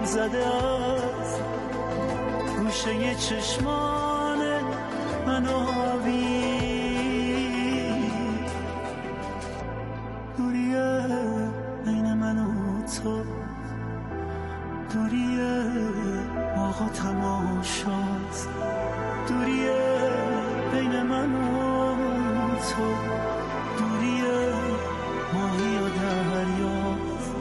زده از گوشه چشمان من آبی. دوریه بین من و تو، دوریه آقا تماشاست، دوریه بین من و تو، دوریه ماهی و دریاست.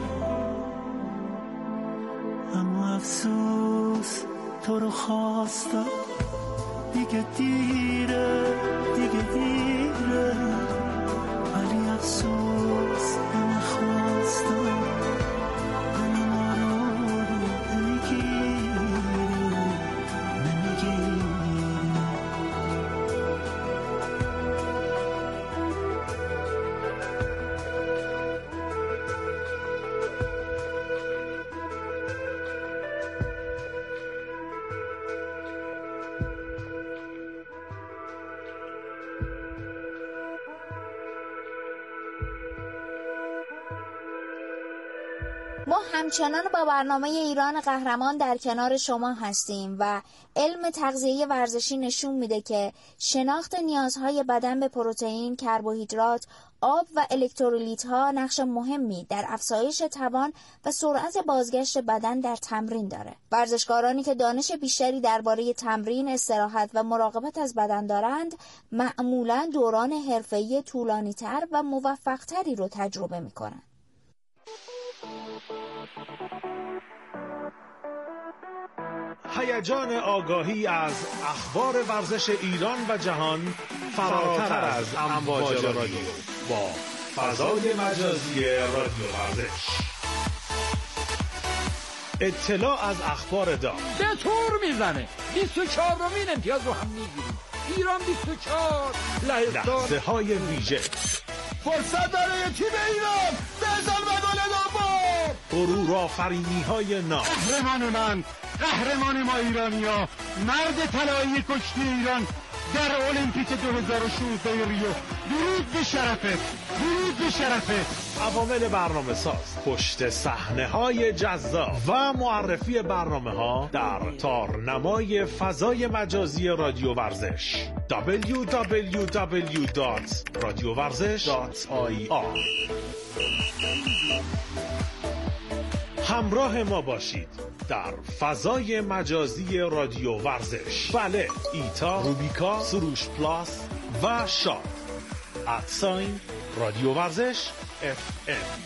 اما افسوس تو رو خواستم، دیگه دیره، دیگه دیره، ولی افسوس نمیخواستم. ما همچنان با برنامه ایران قهرمان در کنار شما هستیم و علم تغذیه ورزشی نشون میده که شناخت نیازهای بدن به پروتئین، کربوهیدرات، آب و الکترولیت ها نقش مهمی در افزایش توان و سرعت بازگشت بدن در تمرین داره. ورزشکارانی که دانش بیشتری درباره تمرین، استراحت و مراقبت از بدن دارند، معمولاً دوران حرفه‌ای طولانی‌تر و موفق‌تری رو تجربه می‌کنند. هیجان آگاهی از اخبار ورزش ایران و جهان فراتر از امواج رادیو با فضای مجازی رادیو ورزش. اطلاع از اخبار دام به طور میزنه 24مین امتیاز رو هم میگیریم. ایران 24 لحظه های ویژه، فرصت برای تیم ایران، بزن و گل دوم، غرور آفرینی های نام، قهرمان من، قهرمان ما ایرانیا، مرد طلایی کشتی ایران در المپیک 2016 ریو. درود به شرفت، درود به شرفت. عوامل برنامه ساز، پشت صحنه های جذاب و معرفی برنامه ها در تارنمای فضای مجازی رادیو ورزش www.radiovarzesh.ir. همراه ما باشید در فضای مجازی رادیو ورزش. بله، ایتا، روبیکا، سروش پلاس و شاد @. رادیو ورزش FM.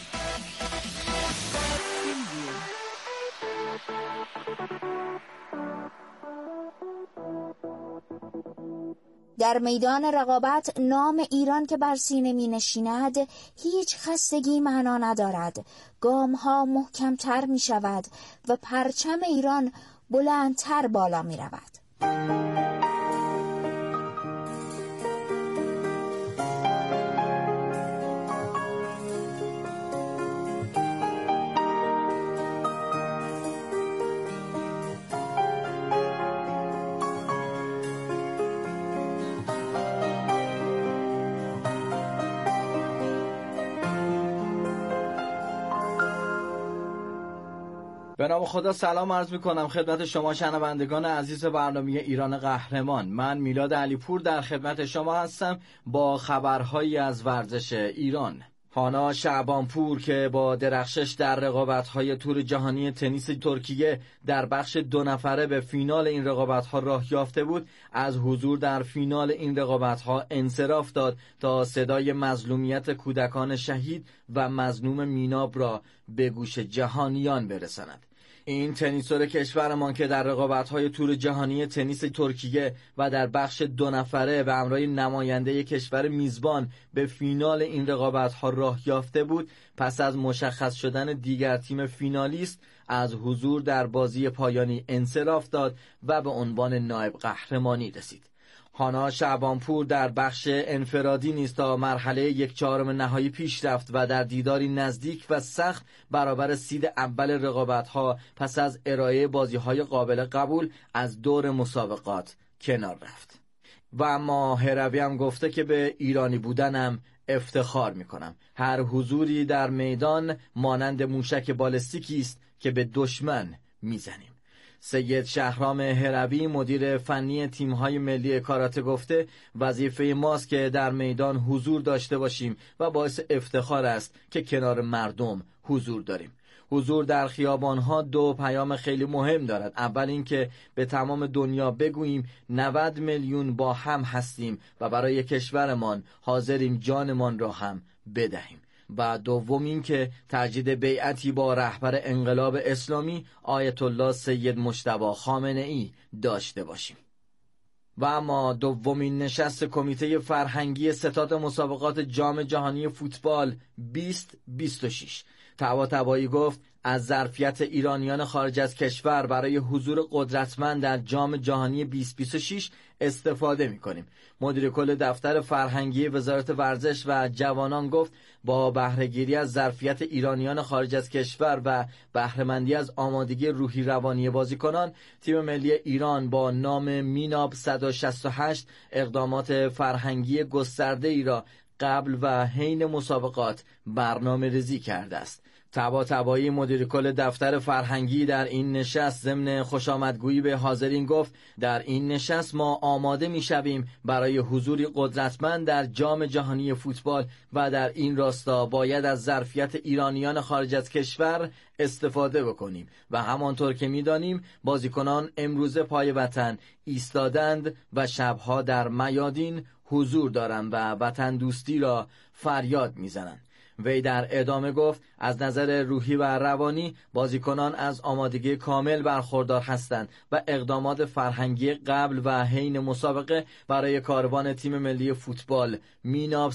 در میدان رقابت نام ایران که بر سینه می نشیند هیچ خستگی معنا ندارد. گام ها محکمتر می شود و پرچم ایران بلندتر بالا می رود. به نام خدا سلام عرض میکنم خدمت شما شنوندگان عزیز برنامه ایران قهرمان. من میلاد علیپور در خدمت شما هستم با خبرهایی از ورزش ایران. هانا شعبانپور که با درخشش در رقابت‌های تور جهانی تنیس ترکیه در بخش 2 نفره به فینال این رقابت‌ها راه یافته بود، از حضور در فینال این رقابت‌ها انصراف داد تا صدای مظلومیت کودکان شهید و مظلوم میناب را به گوش جهانیان برساند. این تنیسور کشورمان که در رقابت‌های تور جهانی تنیس ترکیه و در بخش 2 نفره به همراه نماینده کشور میزبان به فینال این رقابت‌ها راه یافته بود، پس از مشخص شدن دیگر تیم فینالیست از حضور در بازی پایانی انصراف داد و به عنوان نایب قهرمانی رسید. هانا شعبانپور در بخش انفرادی نیز تا مرحله 1/4 نهایی پیش رفت و در دیداری نزدیک و سخت برابر سید اول رقابت‌ها پس از ارائه بازی‌های قابل قبول از دور مسابقات کنار رفت. و اما هروی هم گفته که به ایرانی بودنم افتخار می‌کنم. هر حضوری در میدان مانند موشک بالستیکی است که به دشمن میزنیم. سید شهرام هروی مدیر فنی تیم‌های ملی کاراته گفته وظیفه ماست که در میدان حضور داشته باشیم و باعث افتخار است که کنار مردم حضور داریم. حضور در خیابان‌ها 2 پیام خیلی مهم دارد. اول اینکه به تمام دنیا بگوییم 90 میلیون با هم هستیم و برای کشورمان حاضریم جانمان را هم بدهیم. و دوم این که تجدید بیعتی با رهبر انقلاب اسلامی آیت الله سید مجتبی خامنه‌ای داشته باشیم. و اما دومین نشست کمیته فرهنگی ستاد مسابقات جام جهانی فوتبال 2026 طباطبایی گفت از ظرفیت ایرانیان خارج از کشور برای حضور قدرتمند در جام جهانی 2026 استفاده می‌کنیم. مدیر کل دفتر فرهنگی وزارت ورزش و جوانان گفت با بهره‌گیری از ظرفیت ایرانیان خارج از کشور و بهره‌مندی از آمادگی روحی روانی بازیکنان، تیم ملی ایران با نام میناب 168 اقدامات فرهنگی گسترده‌ای را قبل و حین مسابقات برنامه‌ریزی کرده است. طباطبایی مدیر کل دفتر فرهنگی در این نشست ضمن خوشامدگویی به حاضرین گفت در این نشست ما آماده می‌شویم برای حضوری قدرتمند در جام جهانی فوتبال و در این راستا باید از ظرفیت ایرانیان خارج از کشور استفاده بکنیم و همانطور که می‌دانیم بازیکنان امروز پای وطن ایستادند و شبها در میادین حضور دارند و وطن دوستی را فریاد می‌زنند. وی در ادامه گفت از نظر روحی و روانی بازیکنان از آمادگی کامل برخوردار هستند و اقدامات فرهنگی قبل و حین مسابقه برای کاروان تیم ملی فوتبال میناب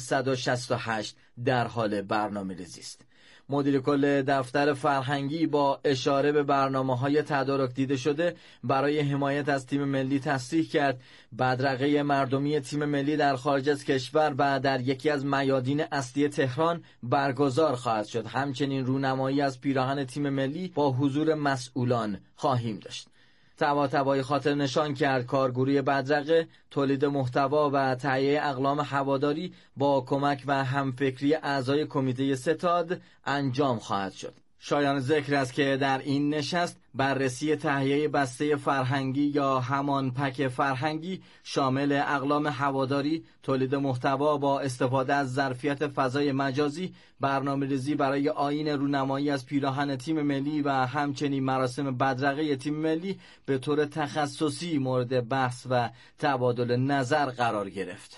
168 در حال برنامه‌ریزی است. مدیر کل دفتر فرهنگی با اشاره به برنامه‌های تدارک دیده شده برای حمایت از تیم ملی تصریح کرد بدرقه مردمی تیم ملی در خارج از کشور و در یکی از میادین اصلی تهران برگزار خواهد شد. همچنین رونمایی از پیراهن تیم ملی با حضور مسئولان خواهیم داشت. طباطبایی خاطر نشان کرد کارگروه بدرقه تولید محتوا و تهیه اقلام هواداری با کمک و همفکری اعضای کمیته ستاد انجام خواهد شد. شایان ذکر است که در این نشست بررسی تهیه بسته فرهنگی یا همان پک فرهنگی شامل اقلام هواداری، تولید محتوا با استفاده از ظرفیت فضای مجازی، برنامه‌ریزی برای آیین رونمایی از پیراهن تیم ملی و همچنین مراسم بدرقه تیم ملی به طور تخصصی مورد بحث و تبادل نظر قرار گرفت.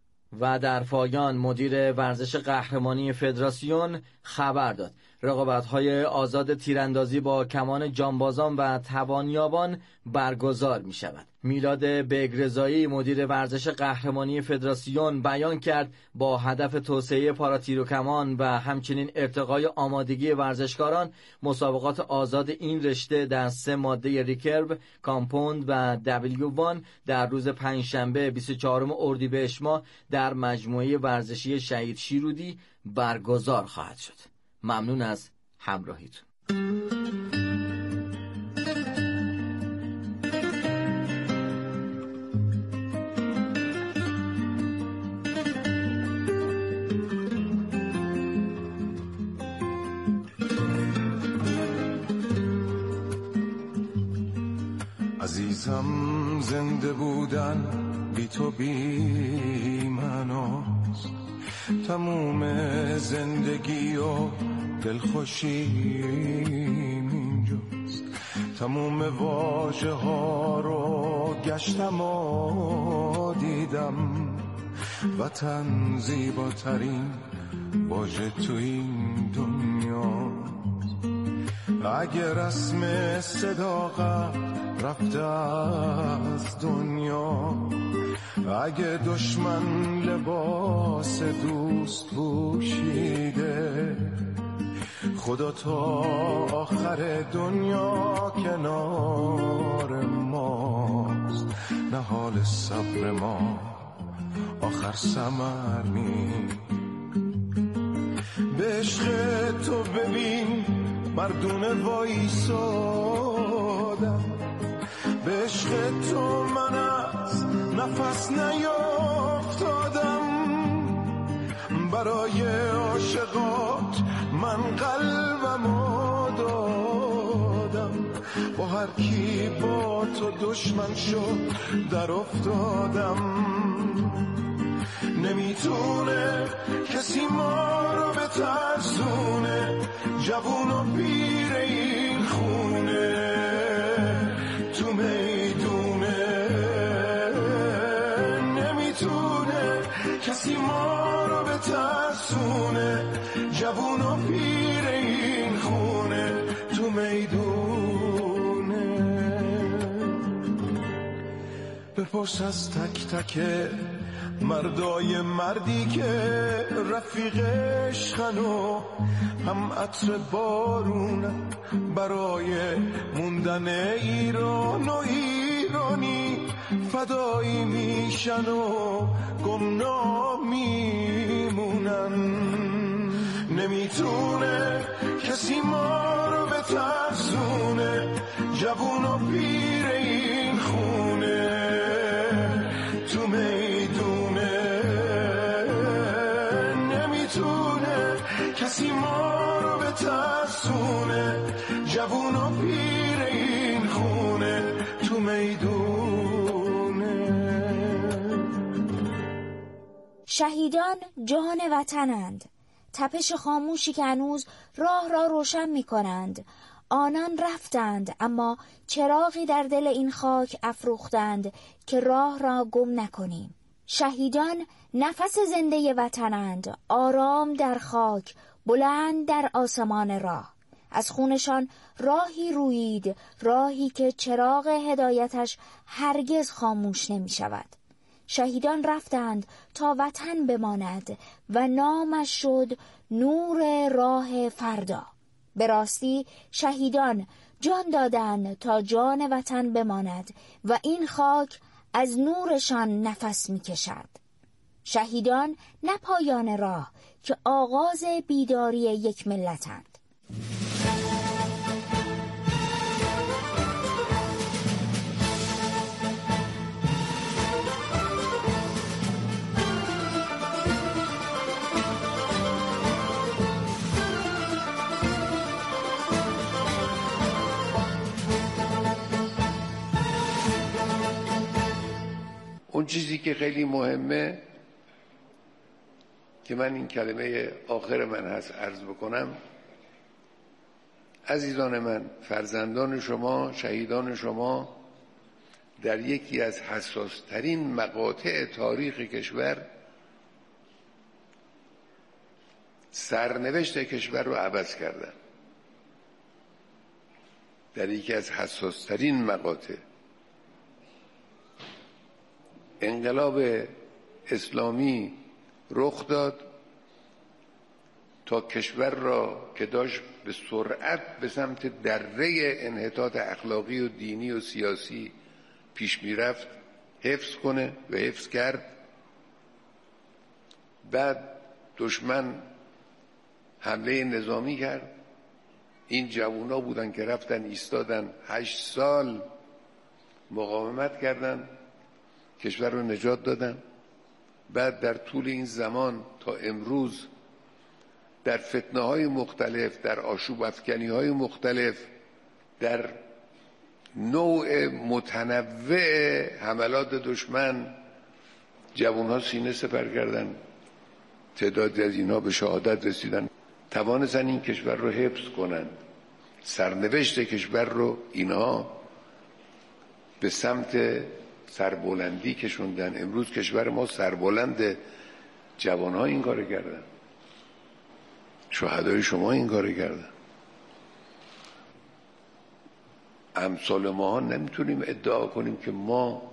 و در پایان مدیر ورزش قهرمانی فدراسیون خبر داد رقابت‌های آزاد تیراندازی با کمان جانبازان و توانیابان برگزار می‌شود. میلاد بگرزایی مدیر ورزش قهرمانی فدراسیون بیان کرد با هدف توسعه پاراتیر و کمان و همچنین ارتقای آمادگی ورزشکاران مسابقات آزاد این رشته در 3 ماده ریکرو، کامپوند و W1 در روز پنجشنبه 24 اردیبهشت ماه در مجموعه ورزشی شهید شیرودی برگزار خواهد شد. ممنون از همراهیتون. عزیزم زنده بودن بی تو بی مناست، تموم زندگی و دلخوشیم اینجاست. تموم واژه ها رو گشتم و دیدم، وطن زیباترین واژه تو این دنیاست. اگه رسم صداقت رفته از دنیا، اگه دشمن لباس دوست پوشیده، خدا تا آخر دنیا کنار ماست. نهال صبر ما آخر ثمر نیست. به عشق تو ببین مردونه وایسادم، به عشق تو من از نفس نیافتادم. برای عاشقات من قلبمو دادم، با هر کی با تو دشمن شد در افتادم. نمیتونه کسی ما رو بترسونه، جوون و پیر این خونه تو میدونه. نمیتونه کسی ما رو بترسونه، جوون و پیر این خونه تو میدونه. بپرس از تک تک مردای مردی که رفیقش خنو هم عطر بارون برای موندن ایران و ایرانی فدایی میشن و گمنام میمونن. نمیتونه کسی ما رو بترسونه، جوون و پیر این خونه تو میدونه. نمیتونه کسی ما رو بترسونه، جوون و پیر این خونه تو میدونه. شهیدان جان وطنند، تپش خاموشی که هنوز راه را روشن می کنند. آنان رفتند اما چراغی در دل این خاک افروختند که راه را گم نکنیم. شهیدان نفس زنده وطنند، آرام در خاک، بلند در آسمان راه. از خونشان راهی رویید، راهی که چراغ هدایتش هرگز خاموش نمی شود. شهیدان رفتند تا وطن بماند و نامش شد نور راه فردا. به راستی شهیدان جان دادند تا جان وطن بماند و این خاک از نورشان نفس می کشد. شهیدان نه پایان راه که آغاز بیداری یک ملتند. اون چیزی که خیلی مهمه که من این کلمه آخر من هست عرض بکنم، عزیزان من، فرزندان شما، شهیدان شما در یکی از حساس‌ترین مقاطع تاریخ کشور سرنوشت کشور رو عوض کردن. در یکی از حساس‌ترین مقاطع انقلاب اسلامی رخ داد تا کشور را که داشت به سرعت به سمت دره انحطاط اخلاقی و دینی و سیاسی پیش میرفت حفظ کنه و حفظ کرد. بعد دشمن حمله نظامی کرد. این جوونا بودن که رفتن ایستادن 8 سال مقاومت کردن، کشور رو نجات دادن. بعد در طول این زمان تا امروز در فتنه‌های مختلف، در آشوب افکنی‌های مختلف، در نوع متنوع حملات دشمن جوان‌ها سینه سپر کردن. تعدادی از اینها به شهادت رسیدن، توانستن این کشور رو حفظ کنن. سرنوشت کشور رو اینها به سمت سربلندی کشوندن. امروز کشور ما سربلند، جوان‌ها این کارو کردن، شهدای شما این کارو کردن. امثال ما نمیتونیم ادعا کنیم که ما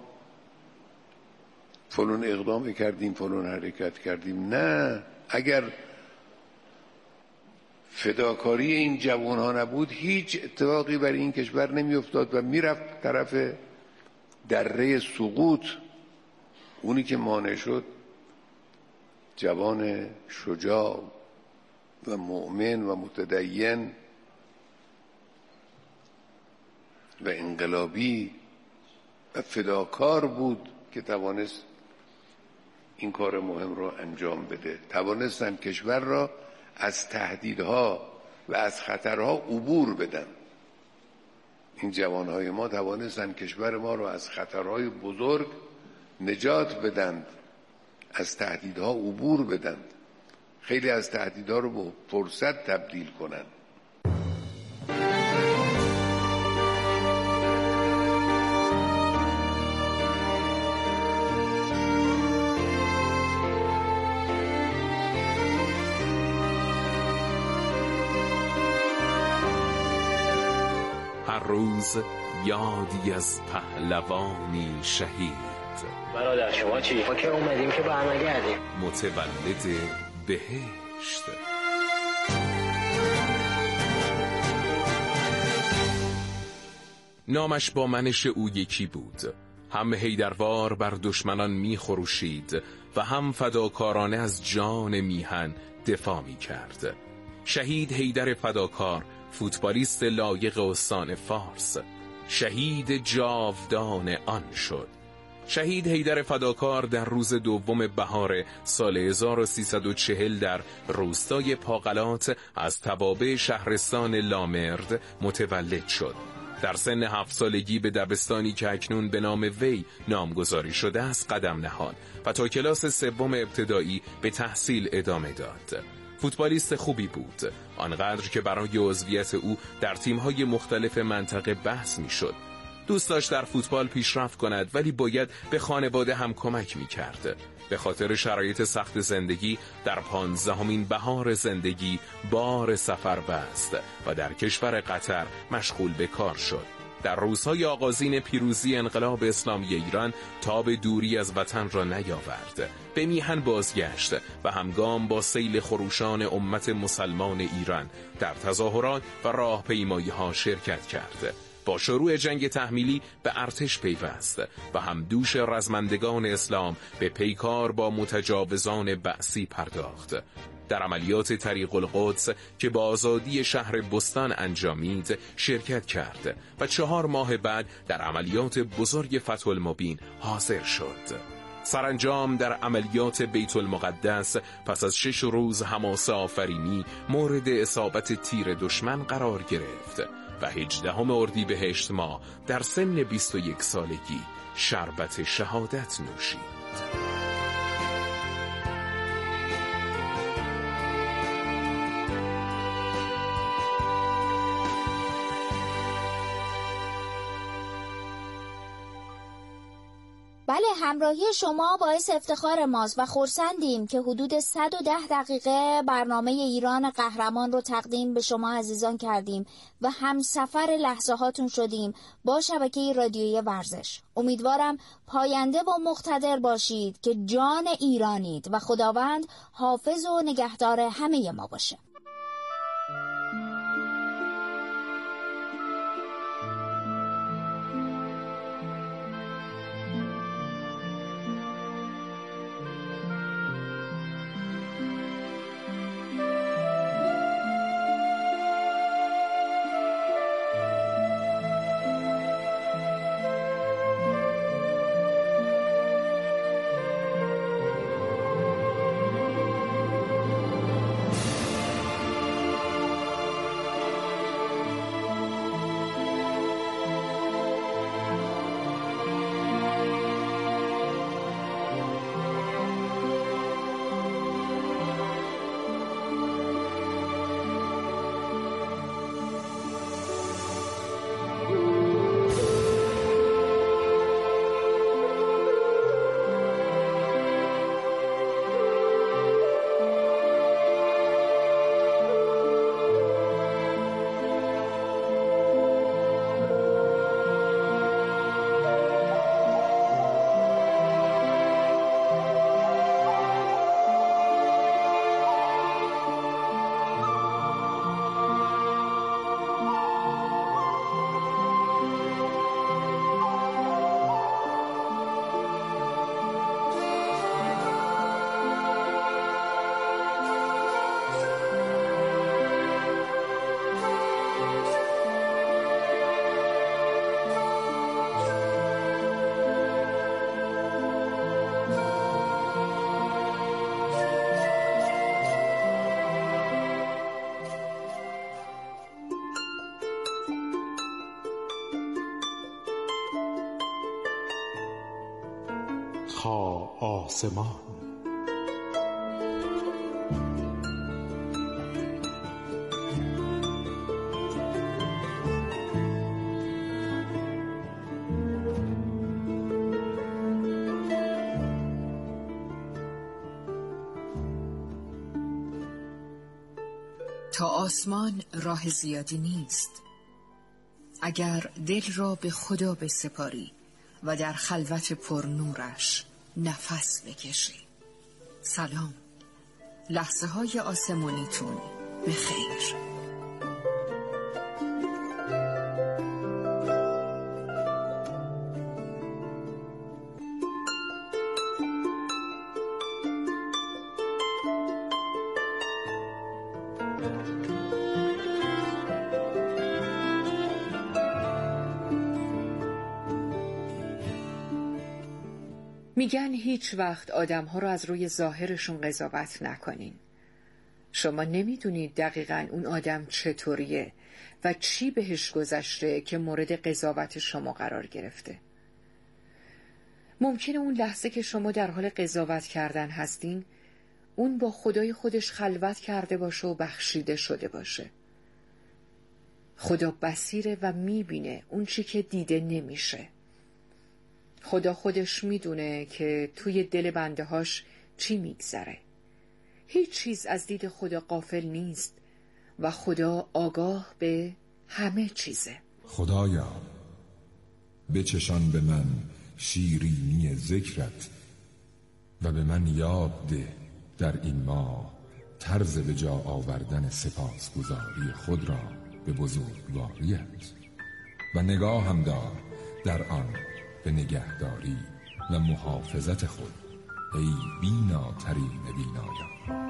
فلان اقدام کردیم، فلان حرکت کردیم. نه، اگر فداکاری این جوان‌ها نبود هیچ اتفاقی برای این کشور نمیافتاد و میرفت طرف دره سقوط. اونی که مانع شد جوان شجاع و مؤمن و متدین و انقلابی و فداکار بود که توانست این کار مهم رو انجام بده. توانستن کشور را از تهدیدها و از خطرها عبور بدن. این جوانهای ما توانستند کشور ما را از خطرهای بزرگ نجات بدند، از تهدیدها عبور بدند، خیلی از تهدیدها رو به فرصت تبدیل کنند. هر روز یادی از پهلوانی شهید. برادر شما چی؟ ما که اومدیم که برنگردیم. متولد بهشت. نامش با منش او یکی بود. هم حیدروار بر دشمنان می خروشید و هم فداکارانه از جان میهن دفاع می کرد. شهید حیدر فداکار، فوتبالیست لایق استان فارس، شهید جاودان آن شد. شهید حیدر فداکار در روز دوم بهار سال 1340 در روستای پاقلات از توابع شهرستان لامرد متولد شد. در سن 7 سالگی به دبستانی که اکنون به نام وی نامگذاری شده است قدم نهاد و تا کلاس 3 ابتدایی به تحصیل ادامه داد. فوتبالیست خوبی بود، آنقدر که برای عضویت او در تیم‌های مختلف منطقه بحث می‌شد. دوست داشت در فوتبال پیشرفت کند ولی باید به خانواده هم کمک می‌کرد. به خاطر شرایط سخت زندگی در 15مین بهار زندگی بار سفر بست و در کشور قطر مشغول به کار شد. در روزهای آغازین پیروزی انقلاب اسلامی ایران تاب دوری از وطن را نیاورد. به میهن بازگشت و همگام با سیل خروشان امت مسلمان ایران در تظاهرات و راهپیمایی‌ها شرکت کرد. با شروع جنگ تحمیلی به ارتش پیوست و همدوش رزمندگان اسلام به پیکار با متجاوزان بعثی پرداخت. در عملیات طریق القدس که با آزادی شهر بستان انجامید شرکت کرد و 4 ماه بعد در عملیات بزرگ فتح المبین حاضر شد. سرانجام در عملیات بیت المقدس پس از 6 روز حماسه آفرینی مورد اصابت تیر دشمن قرار گرفت و 18 اردیبهشت ماه در سن 21 سالگی شربت شهادت نوشید. بله، همراهی شما باعث افتخار ماست و خرسندیم که حدود 110 دقیقه برنامه ایران قهرمان رو تقدیم به شما عزیزان کردیم و همسفر لحظه هاتون شدیم با شبکه رادیویی ورزش. امیدوارم پاینده و مقتدر باشید که جان ایرانید و خداوند حافظ و نگهدار همه ما باشه. تا آسمان. تا آسمان راه زیادی نیست. اگر دل را به خدا بسپاری و در خلوت پر نورش نفس بکشی. سلام، لحظه های آسمانیتون به خیر. میگن هیچ وقت آدم‌ها رو از روی ظاهرشون قضاوت نکنین. شما نمیدونید دقیقاً اون آدم چطوریه و چی بهش گذشته که مورد قضاوت شما قرار گرفته. ممکنه اون لحظه که شما در حال قضاوت کردن هستین، اون با خدای خودش خلوت کرده باشه و بخشیده شده باشه. خدا بصیره و میبینه اون چی که دیده نمیشه. خدا خودش میدونه که توی دل بنده هاش چی میگذره. هیچ چیز از دید خدا غافل نیست و خدا آگاه به همه چیزه. خدایا بچشان به من شیرینی ذکرت و به من یاد ده در این ماه طرز به جا آوردن سپاسگزاری خود را به بزرگواریت و نگاه هم دار در آن به نگهداری و محافظت خود ای بیناترین بینایان.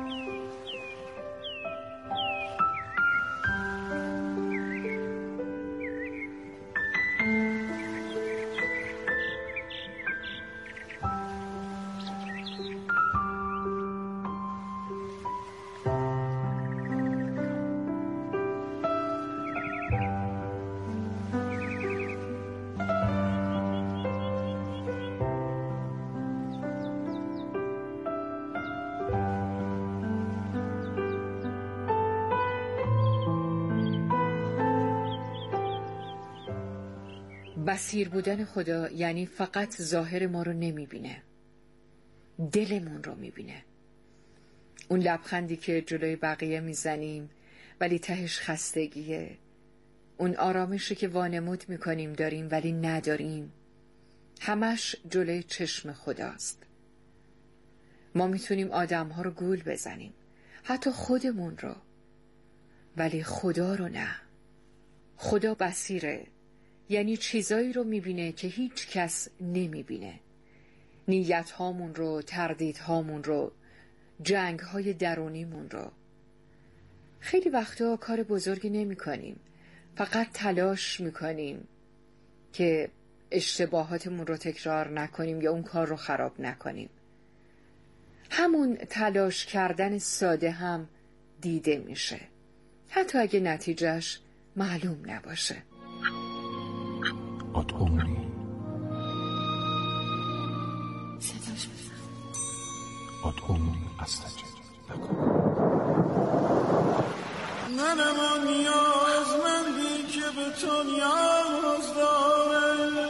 بصیر بودن خدا یعنی فقط ظاهر ما رو نمیبینه، دلمون رو میبینه. اون لبخندی که جلوی بقیه میزنیم ولی تهش خستگیه، اون آرامشی که وانمود میکنیم داریم ولی نداریم، همش جلوی چشم خداست. ما میتونیم آدمها رو گول بزنیم، حتی خودمون رو، ولی خدا رو نه. خدا بصیره، یعنی چیزایی رو میبینه که هیچ کس نمیبینه. نیت هامون رو، تردید هامون رو، جنگ های درونیمون رو. خیلی وقتا کار بزرگی نمی کنیم، فقط تلاش میکنیم که اشتباهاتمون رو تکرار نکنیم یا اون کار رو خراب نکنیم. همون تلاش کردن ساده هم دیده میشه، حتی اگه نتیجهش معلوم نباشه. ادعونی صداش بزن. ادعونی استجب لکم. منم نیازمندی که به تو نیاز دارم.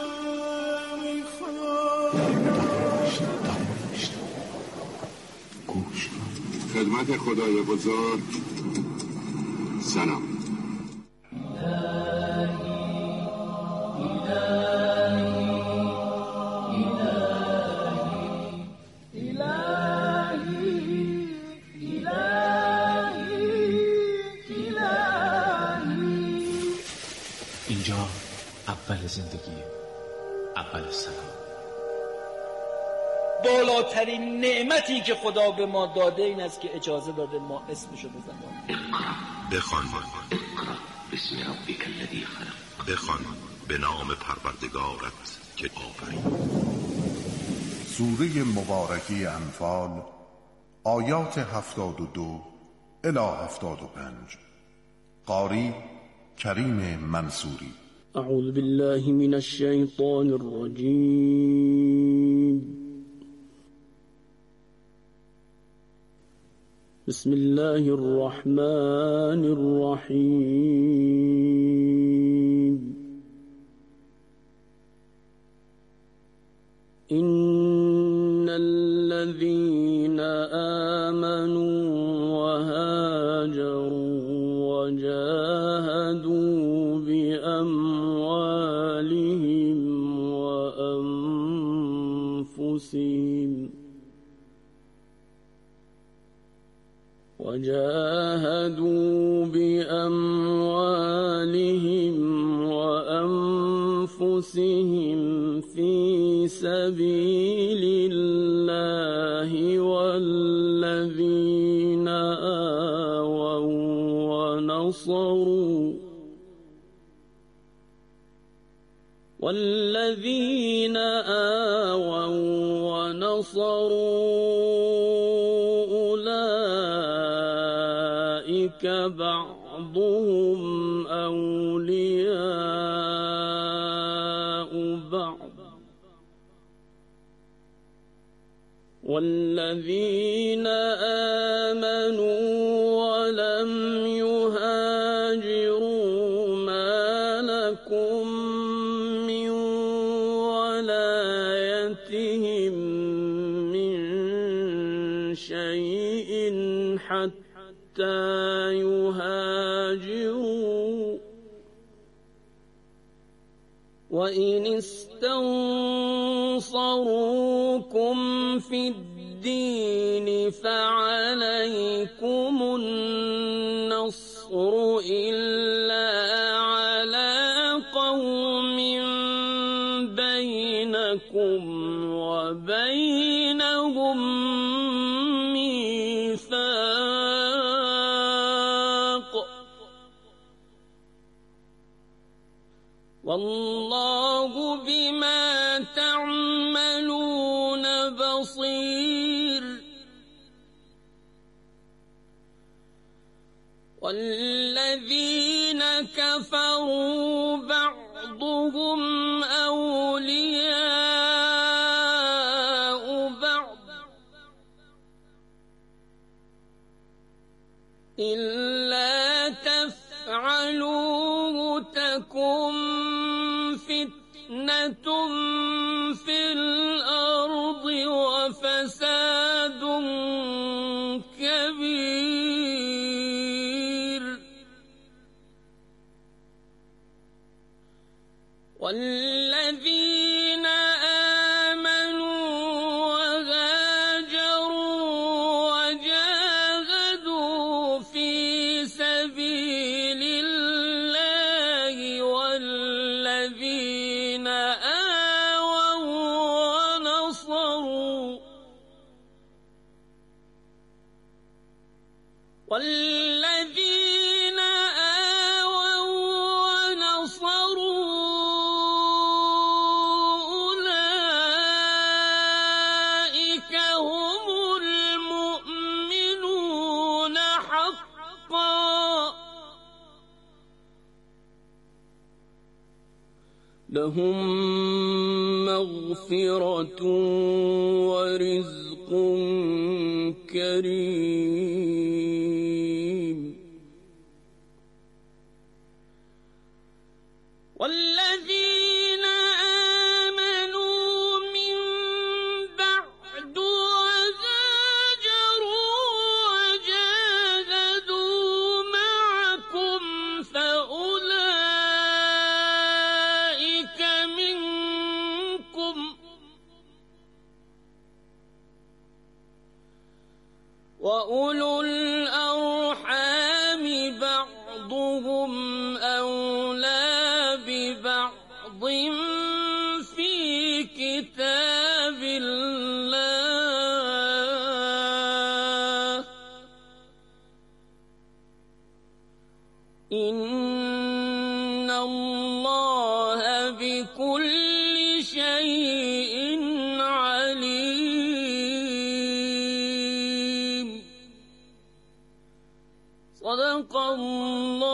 گوش کن. خدمت خدای بزرگ سلام. اینجا اول زندگی، اول سلام. بالاترین نعمتی که خدا به ما داده این است که اجازه داده ما اسمشو بزنیم. بخوان بسم ربک الذی خلق. بخوان به نام پروردگارت که آفرید. سوره مبارکه انفال آیات 72 الی 75. قاری کریم منصوری. اعوذ بالله من الشیطان الرجیم. بسم الله الرحمن الرحيم إن الذين آمنوا وهاجروا وجاهدوا بأموالهم وأنفسهم في سبيل الله والذين آووا ونصروا أولئك بعضهم أولياء بعض والذين آمنوا ولم يهاجروا ما لكم من ولايتهم من شيء حتى يهاجروا وإن استنصروكم في الدين فعليكم النصر إلا على قوم بينكم وبينهم ميثاق والله بما تعملون بصير والذين كفروا بعضهم أولياء بعض إلا تفعلوه تكن فتنة في الأرض وفساد كبير والذين آمنوا وهاجروا وجاهدوا في سبيل الله والذين آووا ونصروا أولئك هم المؤمنون حقا لهم مغفرة ورزق كريم والذين آمنوا من بعد وهاجروا وجاهدوا معكم فأولئك منكم وأولو الأرحام بعضهم أولى ببعض في كتاب الله إن الله